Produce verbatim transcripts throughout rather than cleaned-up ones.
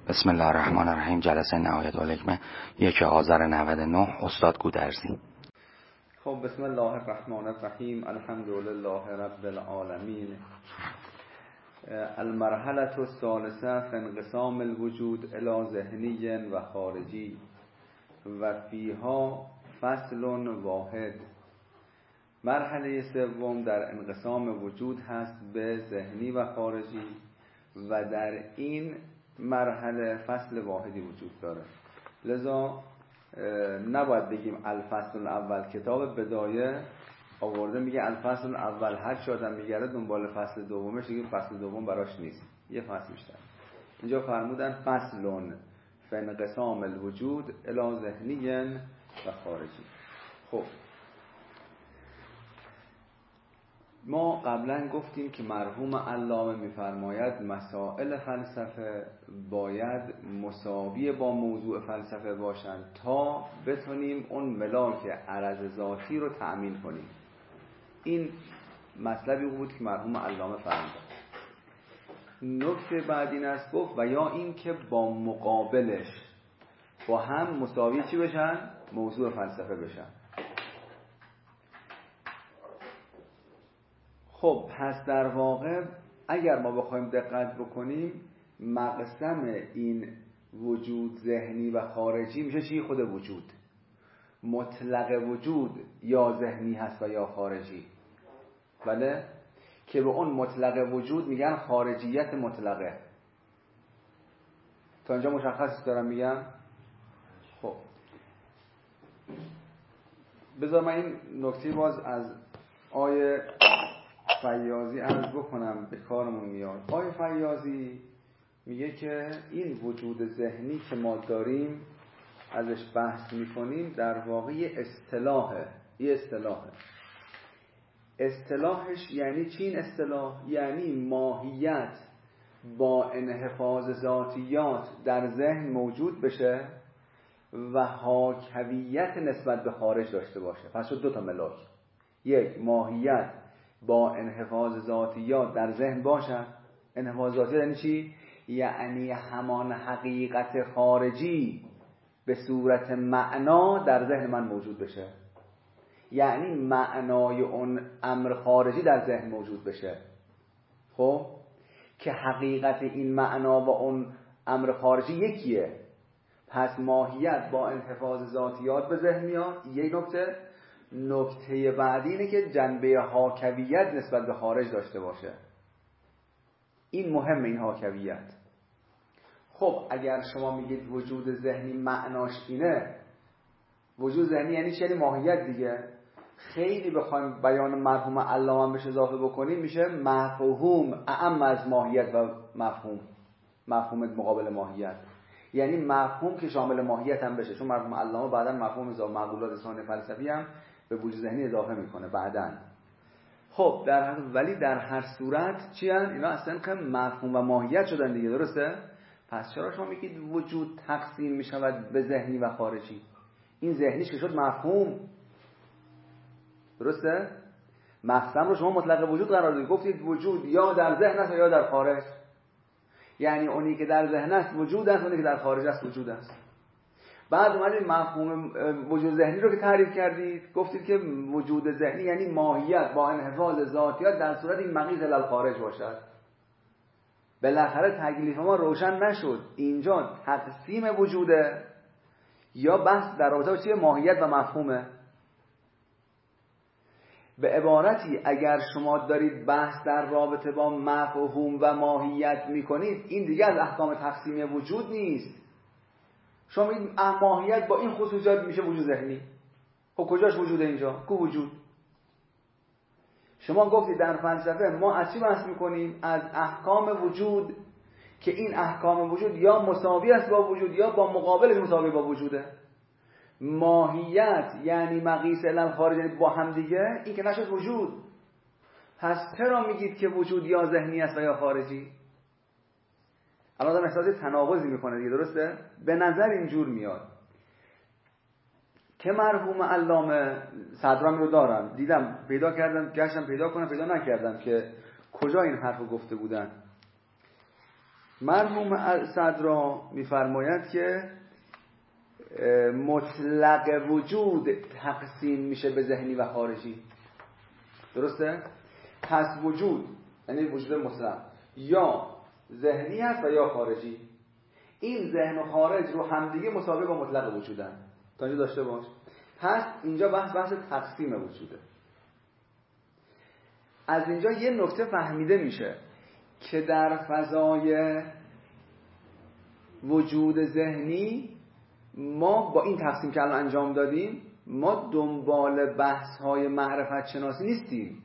بسم الله الرحمن الرحیم. جلسه نهایت الحکمه یک آذر نود و نه. استاد گودرزی. خب بسم الله الرحمن الرحیم. الحمد لله رب العالمین. المرحله الثالثه فی انقسام الوجود الی ذهنی و خارجی و فیها فصل واحد. مرحله سوم در انقسام وجود هست به ذهنی و خارجی و در این مرحله فصل واحدی وجود داره. لذا نباید بگیم الفصل الاول. کتاب بدایه آورده میگه الفصل الاول، هر چی آدم میگره دنبال فصل دومش دیگه فصل دوم براش نیست، یه فصل بیشتر. اینجا فرمودن فصل فی انقسام الوجود الی ذهنی و خارجی. خب ما قبلا گفتیم که مرحوم علامه میفرماید مسائل فلسفه باید مساوی با موضوع فلسفه باشند تا بتونیم اون ملاک عرض ذاتی رو تأمین کنیم. این مطلبی بود که مرحوم علامه فرمود. نکته بعد این است گفت و یا این که با مقابلش با هم مساوی چی بشن؟ موضوع فلسفه بشن. خب پس در واقع اگر ما بخوایم دقت بکنیم مقسم این وجود ذهنی و خارجی میشه چی؟ خود وجود. مطلق وجود یا ذهنی هست و یا خارجی. بله؟ که به اون مطلق وجود میگن خارجیت مطلقه. تا اینجا مشخص دارم میگم؟ خب بذار من این نکته باز از آیه فیاضی عرض بکنم، به کارمون میاد. آیه فیاضی میگه که این وجود ذهنی که ما داریم ازش بحث میکنیم در واقع اصطلاحه. یه اصطلاحه. اصطلاحش یعنی چی؟ این اصطلاح یعنی ماهیت با انحفاظ ذاتیات در ذهن موجود بشه و حاکویت نسبت به خارج داشته باشه. پس شد دو تا ملاک. یک، ماهیت با انحفاظ ذاتیات در ذهن باشد. انحفاظ ذاتیات یعنی چی؟ یعنی همان حقیقت خارجی به صورت معنا در ذهن من موجود بشه. یعنی معنای اون امر خارجی در ذهن موجود بشه. خب که حقیقت این معنا و اون امر خارجی یکیه. پس ماهیت با انحفاظ ذاتیات به ذهن میاد. یک نکته. نکته بعدی اینه که جنبه حاکویت نسبت به خارج داشته باشه. این مهمه، این حاکویت. خب اگر شما میگید وجود ذهنی معناش اینه، وجود ذهنی یعنی چی؟ یعنی ماهیت دیگه. خیلی بخوایم بیان مرحوم علامه بهش اضافه بکنیم میشه مفهوم اعم از ماهیت و مفهوم. مفهوم مقابل ماهیت یعنی مفهوم که شامل ماهیت هم بشه، چون مرحوم علامه بعداً مفهوم اضافه معقولات ثانی فلسفی هم به وجود ذهنی اضافه میکنه بعداً. خب در ولی در هر صورت چی هست؟ اینا اصلا که مفهوم و ماهیت شدن دیگه، درسته؟ پس چرا شما میگید وجود تقسیم میشود به ذهنی و خارجی؟ این ذهنیش که شد مفهوم، درسته؟ مقسم رو شما مطلق وجود قرار دادید، گفتید وجود یا در ذهن است یا در خارج. یعنی اونی که در ذهن است وجود است، اونی که در خارج است وجود است. بعد اومدید مفهوم وجود ذهنی رو که تعریف کردید، گفتید که وجود ذهنی یعنی ماهیت با انحفاظ ذاتیات در صورت این مقیس الی الخارج باشد. بالاخره تکلیف ما روشن نشد. اینجا تقسیم وجوده یا بحث در رابطه با چیه؟ ماهیت و مفهومه. به عبارتی اگر شما دارید بحث در رابطه با مفهوم و ماهیت میکنید، این دیگه از احکام تقسیمی وجود نیست. شما این ماهیت با این خصوصیات میشه وجود ذهنی. خب کجاش وجوده اینجا؟ کو وجود؟ شما گفتید در فلسفه ما از چی بحث میکنیم؟ از احکام وجود که این احکام وجود یا مساوی است با وجود یا با مقابلش مساوی با وجوده. ماهیت یعنی مقیس الی الخارج با هم دیگه، این که نشد وجود. پس چرا میگید که وجود یا ذهنی است و یا خارجی؟ الان آدم احساس تناقضی میکنه دیگه، درسته؟ به نظر اینجور میاد که مرحوم علامه صدرام رو دارم، دیدم پیدا کردم، گشتم پیدا کنم، پیدا نکردم که کجا این حرفو گفته بودن. مرحوم صدرا میفرماید که مطلق وجود تقسیم میشه به ذهنی و خارجی. درسته؟ پس وجود یعنی وجود مطلق یا ذهنی هست و یا خارجی. این ذهن و خارج رو همدیگه مساوی با مطلق وجودن. تا اینجا داشته باش. پس اینجا بحث بحث تقسیم وجوده. از اینجا یه نکته فهمیده میشه که در فضای وجود ذهنی ما با این تقسیم که الان انجام دادیم ما دنبال بحث های معرفت شناسی نیستیم.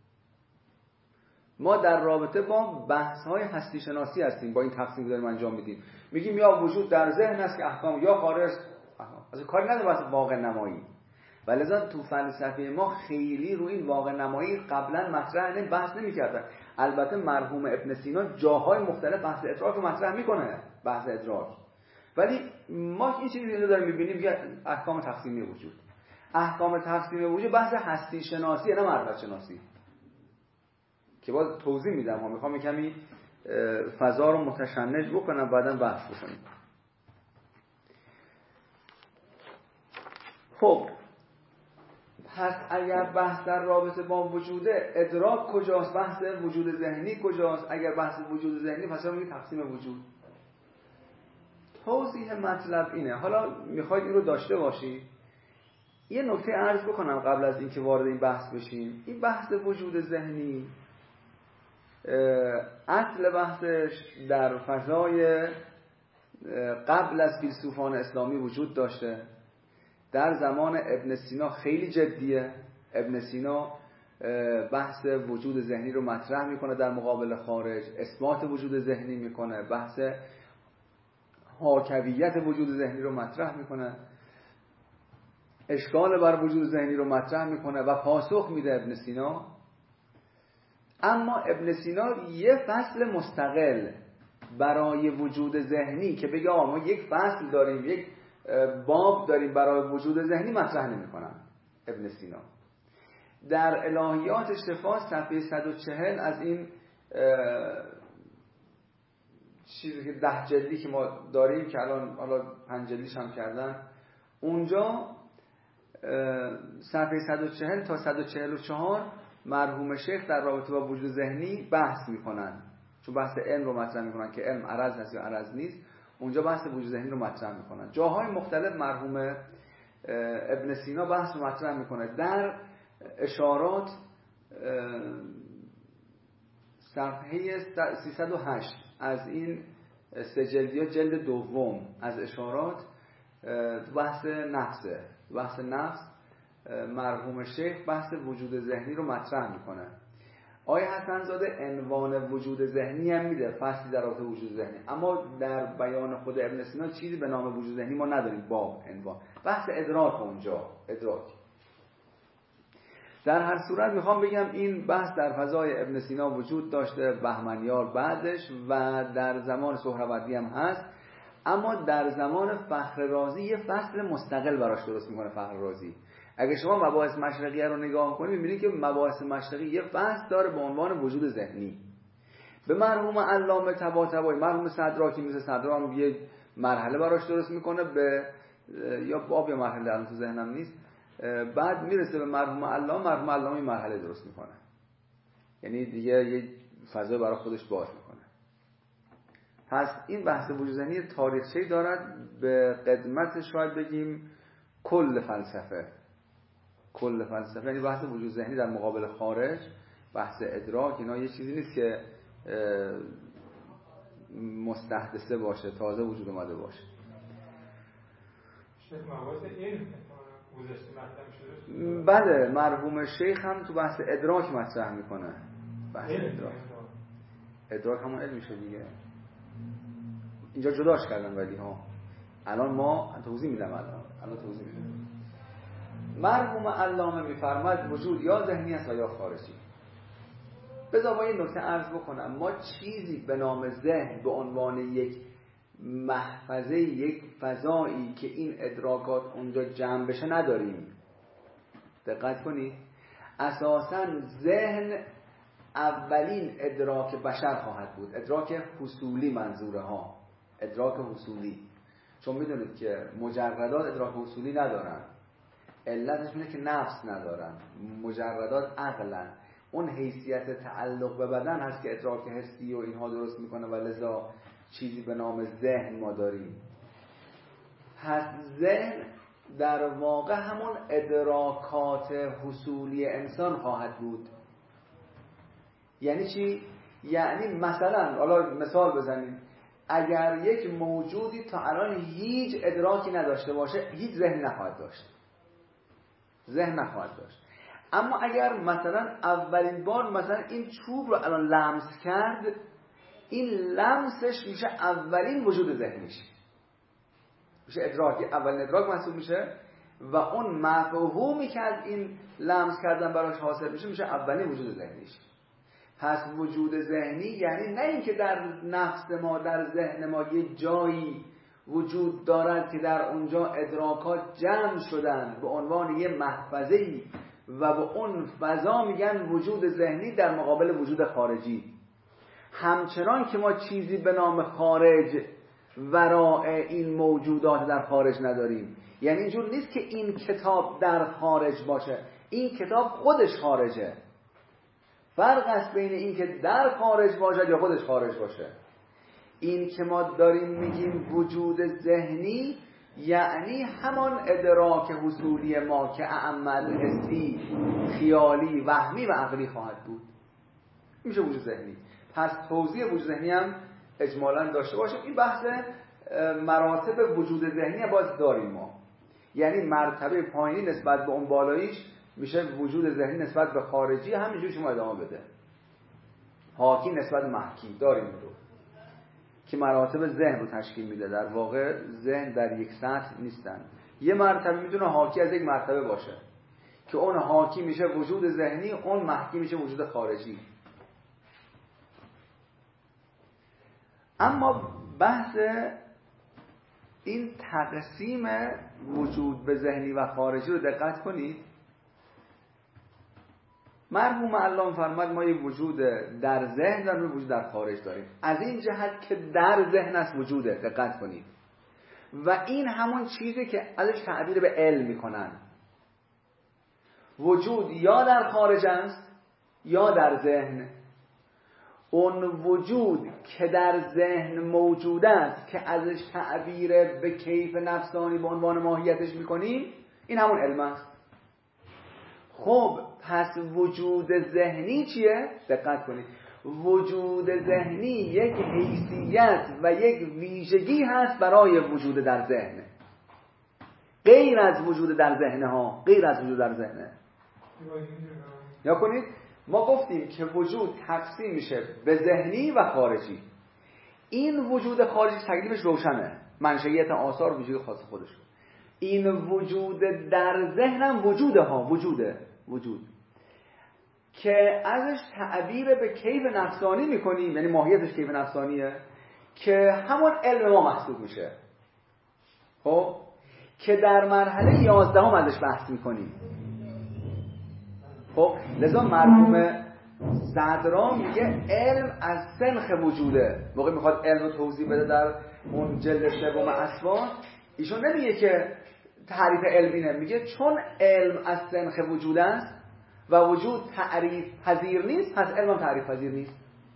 ما در رابطه با بحث های هستی شناسی هستیم. با این تقسیم که داریم انجام میدیم میگیم یا وجود در ذهن است که احکام یا خارج. اصلا کاری نداره واسه واقع نمایی. ولذا تو فلسفه ما خیلی روی این واقع نمایی قبلا مطرح نه بحث نمی‌کردن. البته مرحوم ابن سینا جاهای مختلف بحث ادراک رو مطرح میکنه، بحث ادراک. ولی ما این چیزی رو داریم می‌بینیم که احکام تقسیمی وجود. احکام تقسیمی وجود بحث هستی شناسی نه معرفت شناسی. که باز توضیح میدم ها، میخوام کمی فضا رو متشنج بکنم بعداً بحث بکنیم. خب پس اگر بحث در رابطه با وجود ادراک کجاست، بحث وجود ذهنی کجاست؟ اگر بحث وجود ذهنی پس میگیم تقسیم وجود. توضیح مطلب اینه. حالا میخواید این رو داشته باشید. یه نکته عرض بکنم قبل از اینکه وارد این بحث بشیم. این بحث وجود ذهنی اصل بحثش در فضای قبل از فیلسوفان اسلامی وجود داشته. در زمان ابن سینا خیلی جدیه. ابن سینا بحث وجود ذهنی رو مطرح میکنه در مقابل خارج، اثبات وجود ذهنی میکنه، بحث حاکویت وجود ذهنی رو مطرح میکنه، اشکال بر وجود ذهنی رو مطرح میکنه و پاسخ میده ابن سینا. اما ابن سینا یه فصل مستقل برای وجود ذهنی که بگه آقا ما یک فصل داریم، یک باب داریم برای وجود ذهنی مطرح نمی‌کنن ابن سینا. در الهیات شفا صفحه صد و چهل از این چیزی که ده جلدی که ما داریم که الان حالا پنج جلدیش هم کردن، اونجا صفحه صد و چهل تا صد و چهل و چهار مرحوم شیخ در رابطه با وجود ذهنی بحث میکنن، چون بحث علم رو مطرح میکنن که علم عرض هست یا عرض نیست. اونجا بحث وجود ذهنی رو مطرح میکنن. جاهای مختلف مرحوم ابن سینا بحث رو مطرح میکنه. در اشارات صفحه سیصد و هشت از این سه جلدی جلد دوم از اشارات بحث نفسه. بحث نفس مرحوم شیخ بحث وجود ذهنی رو مطرح میکنه. آقای حسن زاده عنوان وجود ذهنی هم میده، فصلی در رابطه وجود ذهنی، اما در بیان خود ابن سینا چیزی به نام وجود ذهنی ما نداریم. باب عنوان بحث ادراک اونجا ادراک. در هر صورت میخوام بگم این بحث در فضای ابن سینا وجود داشته، بهمنیار بعدش و در زمان سهروردی هم هست. اما در زمان فخر رازی یه فصل مستقل براش درست میکنه فخر رازی. اگه شما مباحث مشرقیه رو نگاه کنید میبینید که مباحث مشرقی یه فصل داره به عنوان وجود ذهنی. به مرحوم علامه طباطبایی، مرحوم صدراکی مثل صدرا هم یه مرحله براش درست میکنه، به یا باب یا مرحله الان تو ذهنم نیست. بعد میرسه به مرحوم علامه، مرحوم علامه این مرحله درست میکنه. یعنی دیگه یه فضا برای خودش باز میکنه. پس این بحث وجود ذهنی تاریخچه‌ای دارد به قدمت شاید بگیم کل فلسفه. کل فلسفه یعنی بحث وجود ذهنی در مقابل خارج، بحث ادراک، اینا یه چیزی نیست که مستحدثه باشه، تازه وجود اومده باشه. بله مرحوم شیخ هم تو بحث ادراک مطرح میکنه. بحث ادراک ادراک همون علم میشه دیگه. اینجا جداش کردن ولی ها الان ما توضیح میدم. الان الان توضیح میدم. مرحوم علامه میفرماد وجود یا ذهنی است یا خارجی. بذار با این نکته عرض بکنم، ما چیزی به نام ذهن به عنوان یک محفظه، یک فضایی که این ادراکات اونجا جمع بشه نداریم. دقت کنید، اساساً ذهن اولین ادراک بشر خواهد بود. ادراک حصولی منظوره ها، ادراک حصولی. چون میدونید که مجردات ادراک حصولی ندارن، علتش اینه که نفس ندارن، مجردات عقلن. اون حیثیت تعلق به بدن هست که ادراک حسی و اینها درست میکنه و لذا چیزی به نام ذهن ما داریم. پس ذهن در واقع همون ادراکات حصولی انسان خواهد بود. یعنی چی؟ یعنی مثلا حالا مثال بزنیم، اگر یک موجودی تا الان هیچ ادراکی نداشته باشه، هیچ ذهن نخواهد داشت، ذهن نخواهد داشت. اما اگر مثلا اولین بار مثلا این چوب رو الان لمس کرد، این لمسش میشه اولین وجود ذهنیش، میشه ادراکی، اولین ادراک محسوب میشه و اون مفهومی که از این لمس کردن براش حاصل میشه میشه اولین وجود ذهنیش. پس وجود ذهنی یعنی نه اینکه در نفس ما، در ذهن ما یه جایی وجود دارد که در اونجا ادراکات جمع شدن به عنوان یه محفظه‌ای و به اون فضا میگن وجود ذهنی در مقابل وجود خارجی. همچنان که ما چیزی به نام خارج ورای این موجودات در خارج نداریم. یعنی اینجور نیست که این کتاب در خارج باشه، این کتاب خودش خارجه. فرق است بین این که در خارج باشه یا خودش خارج باشه. این که ما داریم میگیم وجود ذهنی یعنی همان ادراک حصولی ما که اعمال حسی، خیالی، وهمی و عقلی خواهد بود. میشه وجود ذهنی. پس توضیح وجود ذهنی هم اجمالاً داشته باشیم. این بحث مراتب وجود ذهنی باز داریم ما. یعنی مرتبه پایینی نسبت به اون بالاییش میشه وجود ذهنی نسبت به خارجی، همینجوری شما ادامه بده. حاکی نسبت محکی داریم رو که مراتب ذهن رو تشکیل میده. در واقع ذهن در یک سطح نیستن. یه مرتبه میتونه حاکی از یک مرتبه باشه که اون حاکی میشه وجود ذهنی، اون محکی میشه وجود خارجی. اما بحث این تقسیم وجود به ذهنی و خارجی رو دقت کنید. مرحوم علام فرمود ما یه وجود در ذهن و وجود در خارج داریم. از این جهت که در ذهن است وجوده، دقت کنید. و این همون چیزی که ازش تعبیر به علم میکنن. وجود یا در خارج است یا در ذهن. اون وجود که در ذهن موجود است که ازش تعبیر به کیف نفسانی به عنوان ماهیتش میکنیم، این همون علم است. خب پس وجود ذهنی چیه؟ دقت کنید. وجود ذهنی یک حیثیت و یک ویژگی هست برای وجود در ذهن، غیر از وجود در ذهن ها، غیر از وجود در ذهن. یا کنید ما گفتیم که وجود تقسیم میشه به ذهنی و خارجی. این وجود خارجی تکلیفش روشنه، منشئیت آثار وجود خاص خودش. این وجود در ذهنم وجوده ها، وجوده وجود که ازش تعبیر به کیف نفسانی میکنیم، یعنی ماهیتش کیف نفسانیه که همون علم ما محسوب میشه. خب که در مرحله یازدهم ازش بحث میکنیم. خب لذا مرحوم صدرا میگه علم از سنخ وجوده. موقع میخواد علم رو توضیح بده در اون جلد سوم اسوان، ایشون نمیگه که تعریف علم اینه، میگه چون علم از سنخ وجود است و وجود تعریف پذیر نیست، پس علم هم تعریف پذیر نیست.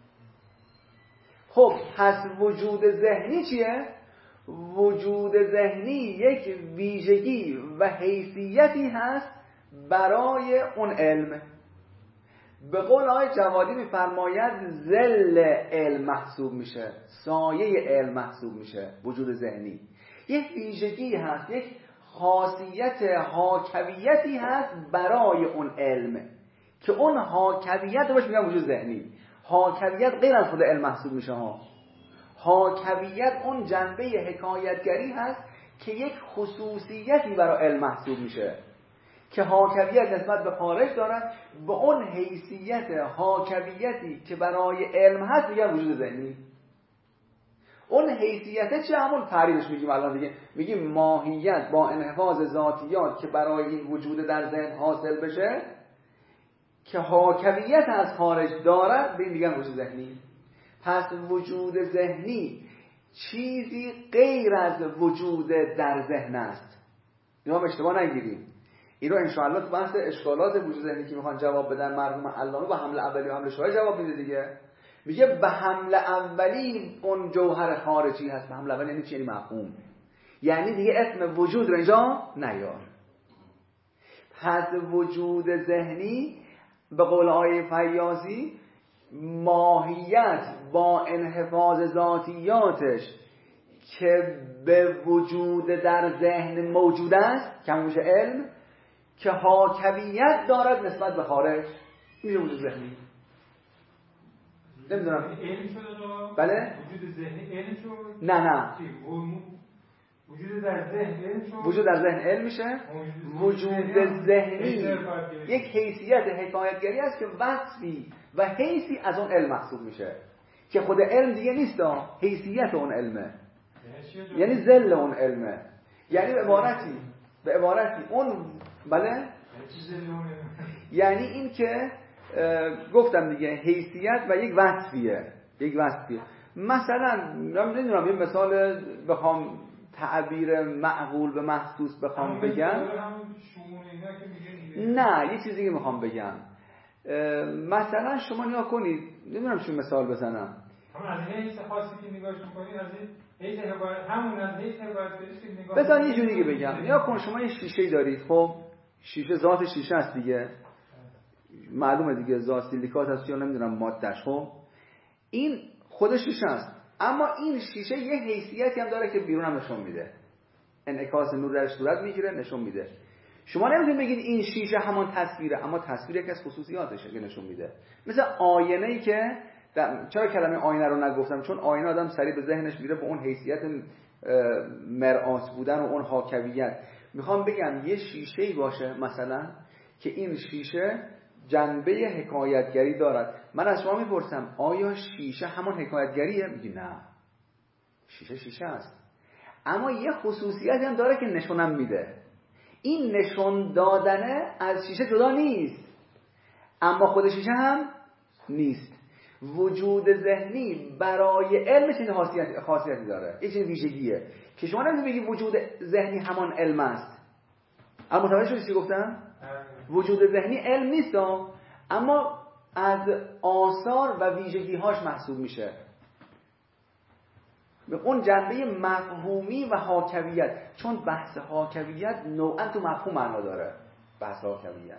خب پس وجود ذهنی چیه؟ وجود ذهنی یک ویژگی و حیثیتی هست برای اون علم. به قول آقای جوادی میفرماید ظل علم محسوب میشه، سایه علم محسوب میشه. وجود ذهنی یک ویژگی هست، یک خاصیت حاکویتی هست برای اون علم که اون حاکویت رو بهش میگن وجود ذهنی. حاکویت غیر از خود علم محسوب میشه ها. حاکویت اون جنبه حکایتگری هست که یک خصوصیتی برای علم محسوب میشه که حاکویت نسبت به خارج دارن. به اون حیثیت حاکویتی که برای علم هست میگن وجود ذهنی. اون حیثیت چه؟ همون تعریفش میگیم الان دیگه، میگیم ماهیت با انحفاظ ذاتیات که برای این وجود در ذهن حاصل بشه، که حاکمیت از خارج دارد به این میگن وجود ذهنی. پس وجود ذهنی چیزی غیر از وجود در ذهن است. اینا هم اشتباه نگیریم. این رو انشاءالله تو بحث اشکالات وجود ذهنی که میخوان جواب بدن مرحوم علامه با حمله اولی و حمله شایع جواب میده دیگه. میگه به حمله اولی اون جوهر خارجی هست. به حمله اولی یعنی چی؟ یعنی مفهوم. یعنی دیگه اسم وجود رو اینجا نیار. پس وجود ذهنی به قول آقای فیاضی ماهیت با انحفاظ ذاتیاتش که به وجود در ذهن موجود است که همون میشه علم، که حاکمیت دارد نسبت به خارج، میشه وجود ذهنی. نمیدونم علم شد بله؟ وجود ذهنی علم شد؟ نه نه وجود در ذهن علم شد؟ وجود در ذهن علم میشه. وجود ذهنی یک حیثیت حکایتگری است که وصفی و حیثی از اون علم محسوب میشه، که خود علم دیگه نیست، حیثیت اون علمه، یعنی ذل اون علمه. یعنی به عبارتی به عبارتی اون بله یعنی این که گفتم دیگه حیثیت و یک وصفیه یک وصفیه. مثلا نمیدونم یه مثال بخوام تعبیر معقول به محسوس بخوام بگم، نه یه چیزی که میخوام بگم، مثلا شما نگاه کنید، نمیدونم چون مثال بزنم، همون از حیث خاصی که نگاهش میکنید از حیث همون از حیث حکایتگریش که نگاه بذار یه جوری که بگم، نگاه کن شما یه شیشه دارید، خب شیشه ذات شیشه است دیگه، معلومه دیگه ذات سیلیکات هست یا نمیدونم مادهش، خب این خود شیشه است، اما این شیشه یه حیثیتی هم داره که بیرون هم نشون میده، انعکاس نور درش صورت میگیره نشون میده. شما نمیتونید بگید این شیشه همان تصویره، اما تصویر یکی از خصوصیاتشه که نشون میده. مثل آینه‌ای که در... چرا کلمه آینه رو نگفتم؟ چون آینه آدم سریع به ذهنش میره به اون حیثیت مرآت بودن و اون حاکمیت. میخوام بگم یه شیشه‌ای باشه مثلا که این شیشه جنبه حکایتگری دارد. من از شما میپرسم آیا شیشه همون حکایتگریه؟ میگی نه، شیشه شیشه است، اما یه خصوصیتی هم داره که نشونم میده. این نشون دادنه از شیشه جدا نیست، اما خود شیشه هم نیست. وجود ذهنی برای علم چنین خاصیتی خاصیتی داره، یه چنین ویژگیه که شما نمیتونید بگید وجود ذهنی همان علم است. اما متوجه شدید چی گفتم؟ وجود ذهنی علم نیست، اما از آثار و ویژگی‌هاش محسوب میشه به اون جنبه مفهومی و حاکمیت، چون بحث حاکمیت نوعا تو مفهوم معنا داره. بحث حاکمیت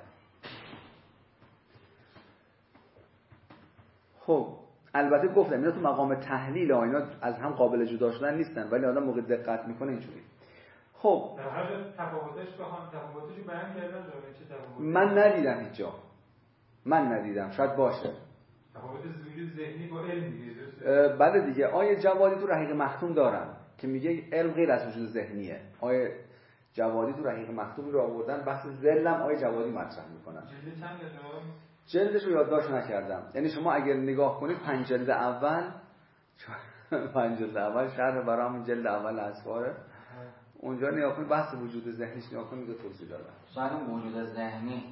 خب البته گفتم اینا تو مقام تحلیل ها، اینا از هم قابل جدا شدن نیستن، ولی آدم موقع دقت میکنه اینجوری. خب در هر تفاوتش بخوام تفاوتش رو بیان کردن چه تفاوتی؟ من ندیدم هیچ جا، من ندیدم، شاید باشه تفاوت وجود ذهنی با علم دیگه. بله دیگه. آیه جوادی تو رحیق مختوم دارن که میگه علم غیر از وجود ذهنیه. آیه جوادی تو رحیق مختوم رو آوردن، بحث ذلم آیه جوادی مطرح میکنن. جلد چند جلد؟ جلدش رو یادداشت نکردم. یعنی شما اگر نگاه کنید پنج جلد اول پنج جلد اول شرح برام جلد اول اسفاره، اونجا نگاه کنید بحث وجود ذهنیش نگاه کنید دو توضیح دادن. شاید وجود ذهنی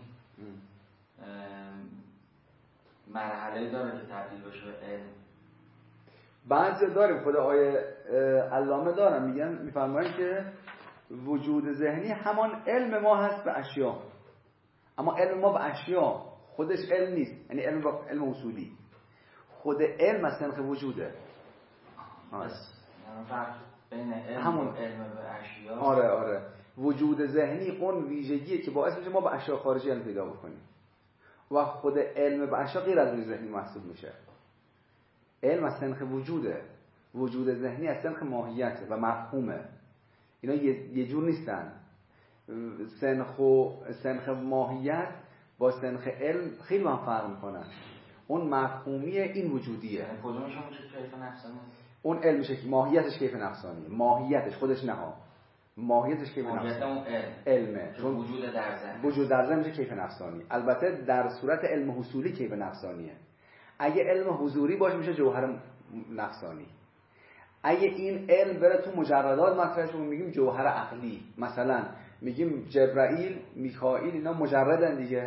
مرحله داره که تبدیل بشه به علم. بعضی داریم، خود آیه علامه دارم میگن میفرمایند که وجود ذهنی همان علم ما هست به اشیا، اما علم ما به اشیا خودش علم نیست، یعنی علم با علم اصولی، خود علم از سنخ وجوده. بس فرق بین علم همون و علم به اشیا. آره آره وجود ذهنی اون ویژگیه که باعث میشه ما به اشیا خارجی علم پیدا بکنیم و خود علم به اشیا غیر از وجود ذهنی محسوب میشه. علم از سنخ وجوده، وجود ذهنی از سنخ ماهیته و مفهومه. اینا یه, یه جور نیستن. سنخ و سنخ ماهیت با سنخ علم خیلی با هم فرق میکنن. اون مفهومیه، این وجودیه. کدومشون میشه کیف نفسانی؟ اون علمشه که ماهیتش کیف نفسانی، ماهیتش خودش نه ها، ماهیتش کیف نفسانی. اون علم علمه، چون وجود در ذهن، وجود در ذهن میشه کیف نفسانی. البته در صورت علم حصولی کیف نفسانیه. اگه علم حضوری باشه میشه جوهر نفسانی. اگه این علم بره تو مجردات مطرحش رو میگیم جوهر عقلی. مثلا میگیم جبرائیل، میکائیل اینا مجردن دیگه،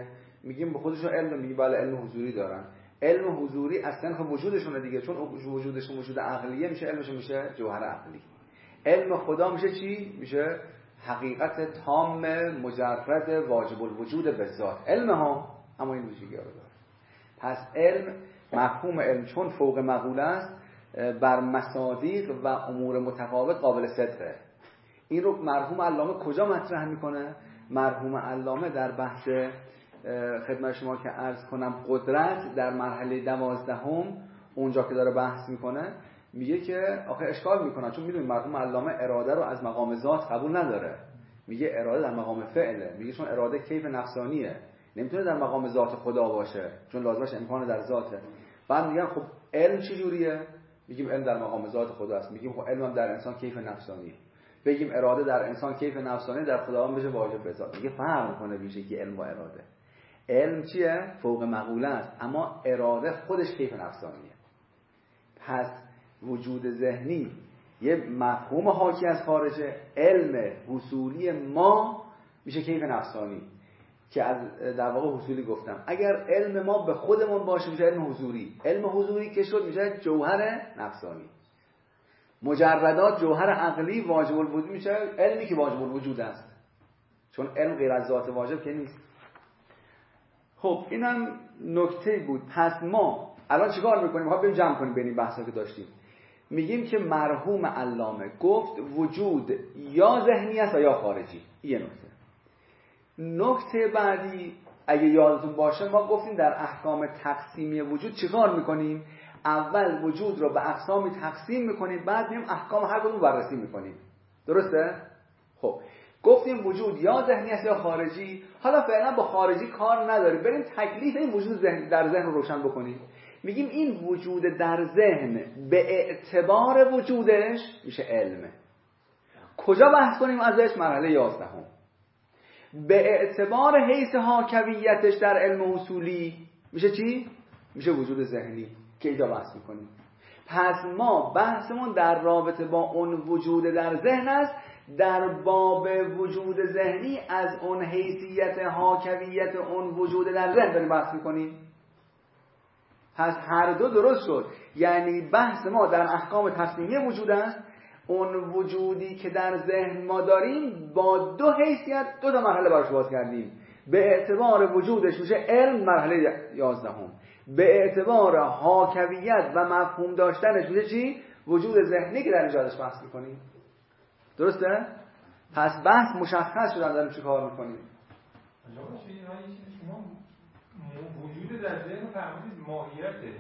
میگیم به خودشون علم، میگیم بله علم حضوری دارن. علم حضوری از سنخ وجودشونه دیگه، چون وجودشون وجود عقلیه میشه علمشون میشه جوهر عقلی. علم خدا میشه چی؟ میشه حقیقت تام مجرد واجب الوجود به ذات. علم ها اما این ویژگی رو داره. پس علم، مفهوم علم چون فوق مقوله است، بر مصادیق و امور متفاوت قابل صدقه. این رو مرحوم علامه کجا مطرح میکنه؟ مرحوم علامه در بحث خدمت شما که عرض کنم قدرت در مرحله دوازدهم، اونجا که داره بحث میکنه میگه که آخه اشکال میکنه، چون میدونید مرحوم علامه اراده رو از مقام ذات قبول نداره، میگه اراده در مقام فعله، میگه چون اراده کیف نفسانیه نمیتونه در مقام ذات خدا باشه، چون لازمش امکان در ذاته. بعد میگن خب علم چی جوریه؟ میگیم علم در مقام ذات خدا است، میگیم خب علم در انسان کیف نفسانیه. بگیم اراده در انسان کیف نفسانی، در خداوند بشه واجب به ذات. میگه فرق میکنه ویژگی علم با اراده. علم چیه؟ فوق مقوله است، اما اراده خودش کیف نفسانیه. پس وجود ذهنی یه مفهوم حاکی از خارجه، علم حصولی ما میشه کیف نفسانی که از در واقع حصولی گفتم. اگر علم ما به خودمون باشه میشه علم حضوری. علم حضوری که شد میشه جوهر نفسانی. مجردات جوهر عقلی واجب الوجود میشه علمی که واجب الوجود است، چون علم غیر از ذات واجب که نیست. خب اینم نکته بود. پس ما الان چیکار میکنیم؟ ما بریم جمع کنیم بین این بحثا که داشتیم. میگیم که مرحوم علامه گفت وجود یا ذهنی است یا خارجی. این نکته. نکته بعدی اگه یادتون باشه ما گفتیم در احکام تقسیمی وجود چیکار میکنیم؟ اول وجود رو به اقسامی تقسیم میکنیم، بعد میایم احکام هر کدوم بررسی میکنیم. درسته؟ خب گفتیم وجود یا ذهنی است یا خارجی. حالا فعلا با خارجی کار نداریم، بریم تکلیف این وجود ذهن در ذهن رو روشن بکنیم. میگیم این وجود در ذهن به اعتبار وجودش میشه علم. کجا بحث کنیم ازش؟ مرحله یازدهم. به اعتبار حیث حاکویتش در علم اصولی میشه چی؟ میشه وجود ذهنی که اینجا بحث میکنیم. پس ما بحثمون در رابطه با اون وجود در ذهن است، در باب وجود ذهنی از اون حیثیت حاکویت اون وجود در ذهن داریم بحث میکنیم. پس هر دو درست شد، یعنی بحث ما در احکام تقسیمی وجود است. اون وجودی که در ذهن ما داریم با دو حیثیت دو تا مرحله براش باز کردیم. به اعتبار وجودش میشه علم مرحله یازدهم، به اعتبار حاکویت و مفهوم داشتنش میشه چی؟ وجود ذهنی که در اینجا بحث میکنیم. درسته؟ پس بحث مشخص شدن داریم چی کار میکنیم. شما وجود در ذهن فرمودید ماهیته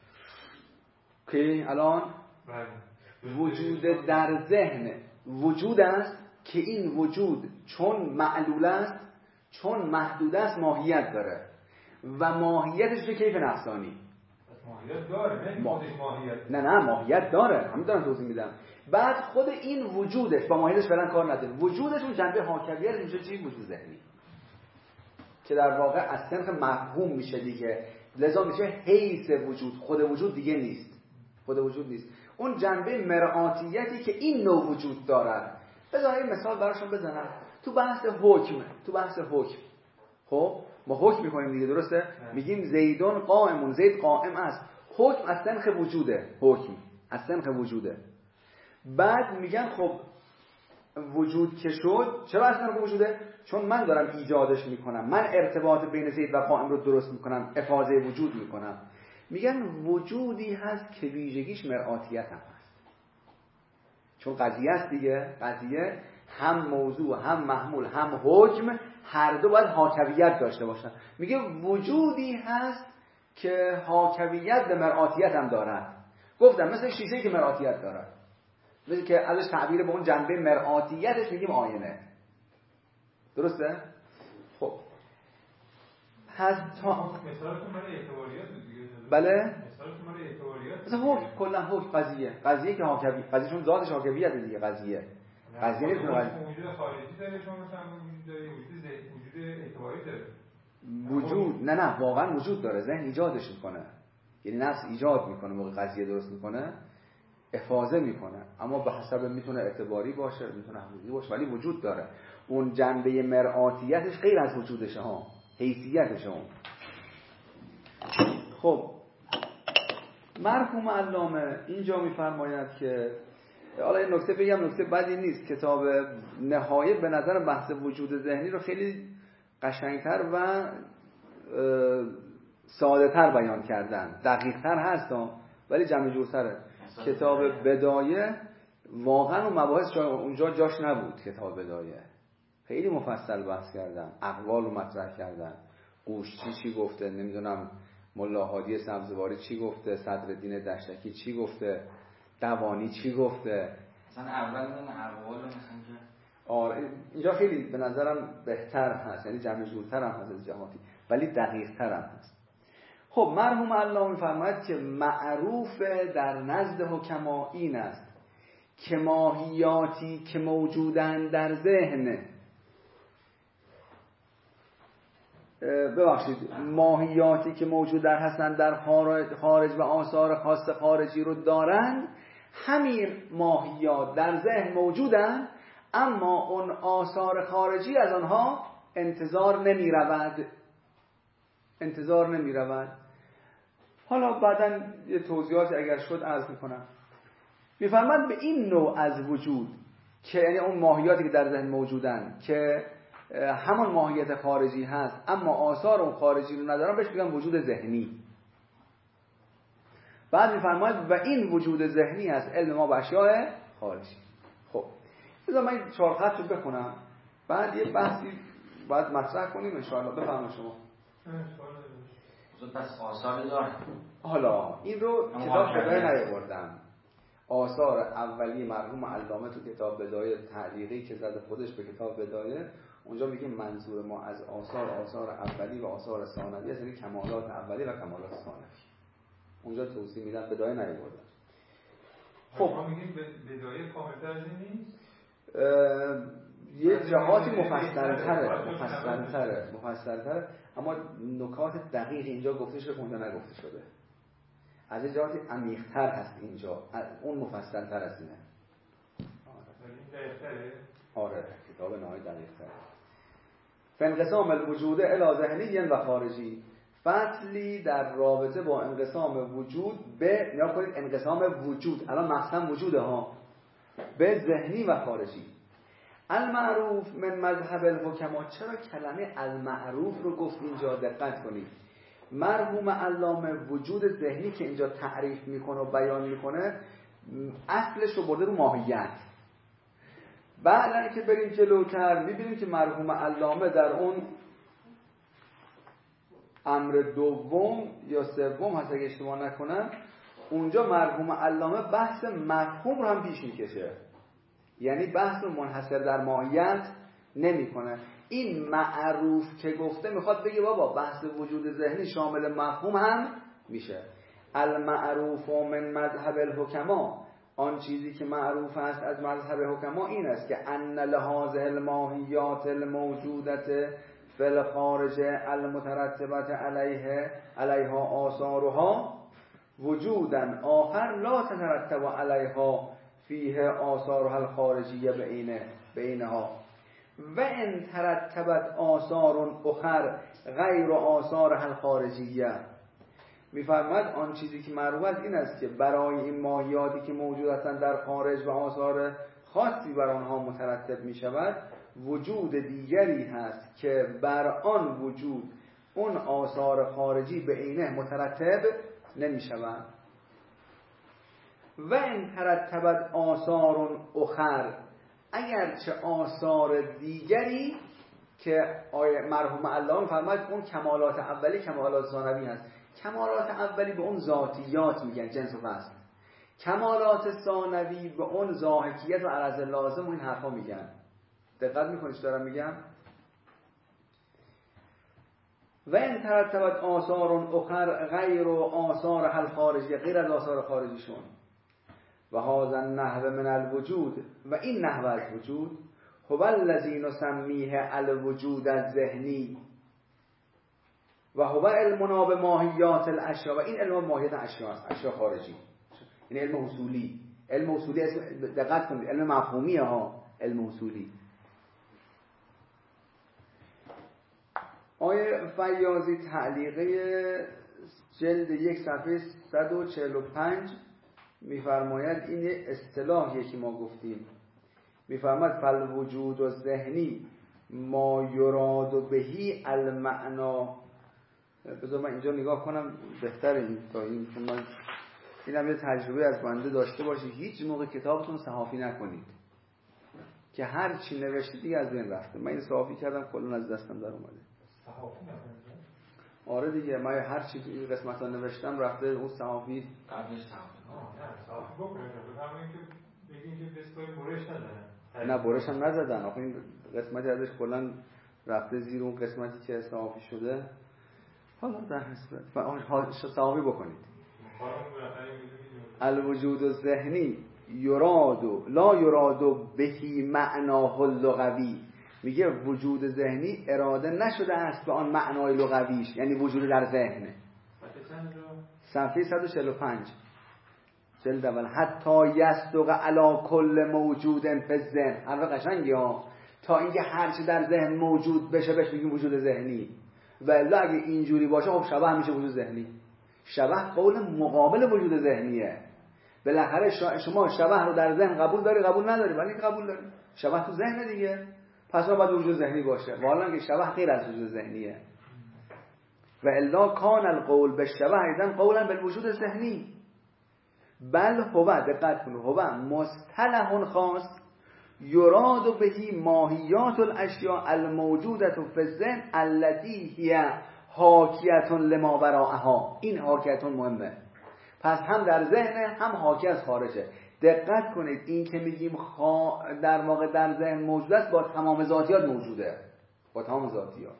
که الان وجود در ذهن وجود است که این وجود چون معلول است، چون محدود است، ماهیت داره و ماهیتش به کیف نفسانی. ماهیت داره نه خودش ماهیت. نه نه ماهیت داره، همین دارم توضیح میدم. بعد خود این وجودش با ماهیتش فعلا کار نداره، وجودش اون جنبه حاکویت میشه چی؟ وجود ذهنی که در واقع از صنف مفهوم میشه دیگه، لذا میشه حیث وجود، خود وجود دیگه نیست، خود وجود نیست، اون جنبه مرآتیتی که این نوع وجود دارد. بذار این مثال براشون بزنم. تو بحث حکم، تو بحث حکم خب ما حکم میکنیم دیگه، درسته؟ نه. میگیم زیدون قائمون، زید قائم است. حکم از صنف وجوده، حکم از صنف وجوده. بعد میگن خب وجود که شد، چرا از صنف وجوده؟ چون من دارم ایجادش میکنم، من ارتباط بین زید و قائم رو درست میکنم، افاضه وجود میکنم. میگن وجودی هست که ویژگیش مرآتیت هم هست، چون قضیه است دیگه، قضیه هم موضوع هم محمول هم حکم هر دو باید حاکویت داشته باشن. میگه وجودی هست که حاکویت به مرآتیت هم دارد. گفتم مثل شیشه که مرآتیت دارد، مثل که ازش تعبیر به اون جنبه مرآتیتش میگیم آینه. درسته؟ خب پس تا مثالتون برای اعتباریات دیگه. بله؟ مثالتون برای اعتباریات. مثلا حکم کلا حکم قضیه، قضیه که حاکویت، قضیه چون ذاتش حاکویت دیگه، قضیه قضیه نیست. وجود خارجی داره، شما مثلا وجود داره، وجود وجود اعتباری داره. وجود نه نه واقعا وجود داره، ذهن ایجادش میکنه، یعنی نفس ایجاد میکنه، موقع قضیه درست میکنه افاضه میکنه، اما به حسب میتونه اعتباری باشه، میتونه حقیقی باشه، ولی وجود داره. اون جنبه مرآتیتش غیر از وجودشه ها، حیثیتش اون. خب مرحوم علامه اینجا میفرماید که حالا این نکته بگم، نکته بدی نیست، کتاب نهایه به نظر بحث وجود ذهنی رو خیلی قشنگتر و ساده تر بیان کردن، دقیق تر هست ولی جمع جورتره. کتاب بدایه واقعا اون مباحث اونجا جاش نبود. کتاب بدایه خیلی مفصل بحث کردن، اقوال رو مطرح کردن، قوشچی چی گفته، نمیدونم ملا هادی سبزواری چی گفته، صدرالدین دشتکی چی گفته، دوانی چی گفته. مثلا اول اون اقوال مثلا که آره اینجا خیلی به نظرم بهتر هست، یعنی جمع جورتر هم هست از جهاتی ولی دقیق تر هم هست. خب مرحوم علامه میفرماید که معروف در نزد حکما این است که ماهیاتی که موجودن در ذهن، ببخشید ماهیاتی که موجود در هستند در خارج و آثار خاص خارجی رو دارن، همین ماهیات در ذهن موجودن اما اون آثار خارجی از آنها انتظار نمی رود انتظار نمی رود. حالا بعداً یه توضیحات اگر شد عرض میکنم. میفرماند به این نوع از وجود که یعنی اون ماهیاتی که در ذهن موجودن که همان ماهیت خارجی هست اما آثار اون خارجی رو ندارن، بهش میگن وجود ذهنی. بعد میفرماید و این وجود ذهنی است علم ما به اشیاء خارجی. خب بذار من این چهار خط رو بخونم، بعد یه بحثی باید مطرح کنیم ان شاء الله. بفرمایید شما. پس آثار داره. حالا این رو کتاب بدایه نیاوردم. آثار اولیه مرحوم علامه تو کتاب بدایه تعلیقی که زده خودش به کتاب بدایه، اونجا میگه منظور ما از آثار آثار اولی و آثار ثانوی، یعنی کمالات اولی و کمالات ثانوی. اونجا توضیح میدن، بدایه نیاوردن. خب ما میگیم بدایه کامل‌تر نیست؟ یه جهاتی مفصل‌تره مفصل‌تره مفصل‌تره اما نکات دقیق اینجا گفته شده اونجا نگفته شده. از یه جهاتی عمیق‌تر هست اینجا، اون مفصل‌تر از اینه. آره کتاب نهایی دقیق‌تره. فانقسام الوجود الی ذهنی و خارجی، فصلی در رابطه با انقسام وجود به، نیا کنید انقسام وجود، الان مقسم وجوده ها، به ذهنی و خارجی. المعروف من مذهب الحکما. چرا کلمه المعروف رو گفت اینجا؟ دقت کنید. مرحوم علامه وجود ذهنی که اینجا تعریف میکنه و بیان میکنه اصلش رو برده رو ماهیت. بعد که بریم جلوتر میبینیم که مرحوم علامه در اون امر دوم یا سوم هست اگه اشتباه نکنم، اونجا مرحوم علامه بحث مفهوم رو هم پیش میکشه، یعنی بحث رو منحصر در ماهیت نمیکنه. این معروف که گفته میخواد بگه بابا بحث وجود ذهنی شامل مفهوم هم میشه. المعروف من مذهب الحکما، آن چیزی که معروف است از مذهب حکما این است که ان لهذه الماهیات الموجودت فی الخارج المترتبت علیه علیها آثارها وجودا آخر لا تترتب علیها فیه آثارها الخارجیه بینه بینها و ان ترتبت آثار اخر غیر آثارها الخارجیه. میفرماید آن چیزی که معروف است این است که برای این ماهیاتی که موجود هستند در خارج و آثار خاصی بر آنها مترتب می شود وجود دیگری هست که بر آن وجود اون آثار خارجی به عینه مترتب نمی شود. و این ترتبت آثار اخر، اگرچه آثار دیگری که آیه مرحوم علامه فرماید اون کمالات اولی کمالات ثانوی هست. کمالات اولی به اون ذاتیات میگن، جنس و فصل. کمالات ثانوی به اون ضاحکیت و عرض لازم و این حرفا میگن. دقت میکنید چی دارم میگم؟ و این ترتبت آثار اخر غیر و آثار حل خارجی، غیر از آثار خارجیشون. و هذا النحو من الوجود، و این نحو از وجود هو الذی نسمیه الوجود الذهنی و هو علمنا به ماهیات الاشیاء، و این علم ماهیت اشیاء است، اشیاء خارجی. این علم اصولی، علم اصولی دقت کنید، علم مفهومی ها، علم اصولی. آیه فیاضی تعلیقه جلد یک صفحه صد و چهل و پنج میفرماید این یه اصطلاحیه که ما گفتیم. میفرماید فالوجود و ذهنی ما یراد بهی المعنا. بذار من اینجا نگاه کنم بهتره این تا این چون من اینم یه تجربه از بنده داشته باشید. هیچ موقع کتابتون صحافی نکنید که هر چی نوشتید دیگه از بین رفته. من این صحافی کردم کلا از دستم در اومده. صحافی نکنید. آره دیگه من هر چی قسمتا نوشتم رفته اون صحافی قبلش صحافی. نه صحافی بکنید. همین که بگین که بسیار برش نزدن. نه برش هم نزدن. آخه این قسمتی ازش کلا رفته زیر اون قسمتی که صحافی شده. حالا در حسابی صحافی بکنید. الوجود الذهنی یراد لا یراد بهی معناه اللغوی. میگه وجود ذهنی اراده نشده است به آن معنای لغویش، یعنی وجود در ذهن. صفحه صد و چهل و پنج جلد اول. حتی یصدق علی کل موجود فی الذهن. حرف قشنگی ها. تا اینکه هر چی در ذهن موجود بشه بهش میگیم وجود ذهنی. و الا اگه اینجوری باشه خب شبه میشه وجود ذهنی. شبه قول مقابل وجود ذهنیه. بالاخره شما شبه رو در ذهن قبول داری قبول نداری، ولی قبول داری. شبه تو ذهن دیگه، پس ما باید وجود ذهنی باشه. والا که شبه غیر از وجود ذهنیه. و الا کان القول بالشبه اذن قولا بالوجود الذهنی. بل هو، دقت کنید، هو مصطلح خاص یراد بهی ماهیات الاشیاء الموجوده فی الذهن التي هي حاکیه لما وراءها. این حاکیت مهمه. پس هم در ذهن هم حاکی از خارجه. دقت کنید این که میگیم خوا... در واقع در ذهن موجود است با تمام ذاتیات موجوده. با تمام ذاتیات.